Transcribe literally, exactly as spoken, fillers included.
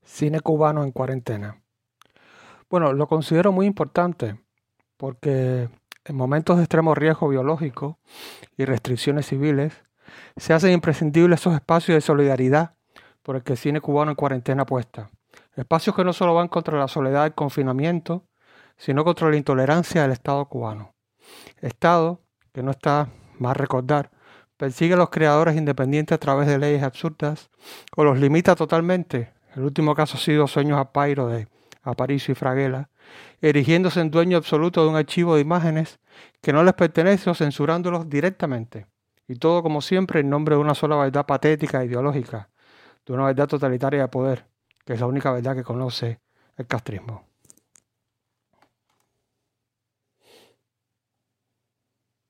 Cine cubano en cuarentena. Bueno, lo considero muy importante porque en momentos de extremo riesgo biológico y restricciones civiles se hacen imprescindibles esos espacios de solidaridad por el que el cine cubano en cuarentena apuesta. Espacios que no solo van contra la soledad del confinamiento, sino contra la intolerancia del Estado cubano. Estado que no está más recordar, persigue a los creadores independientes a través de leyes absurdas o los limita totalmente. El último caso ha sido Sueños a Pairo de Aparicio y Fraguela, erigiéndose en dueño absoluto de un archivo de imágenes que no les pertenece o censurándolos directamente. Y todo, como siempre, en nombre de una sola verdad patética e ideológica, de una verdad totalitaria de poder, que es la única verdad que conoce el castrismo.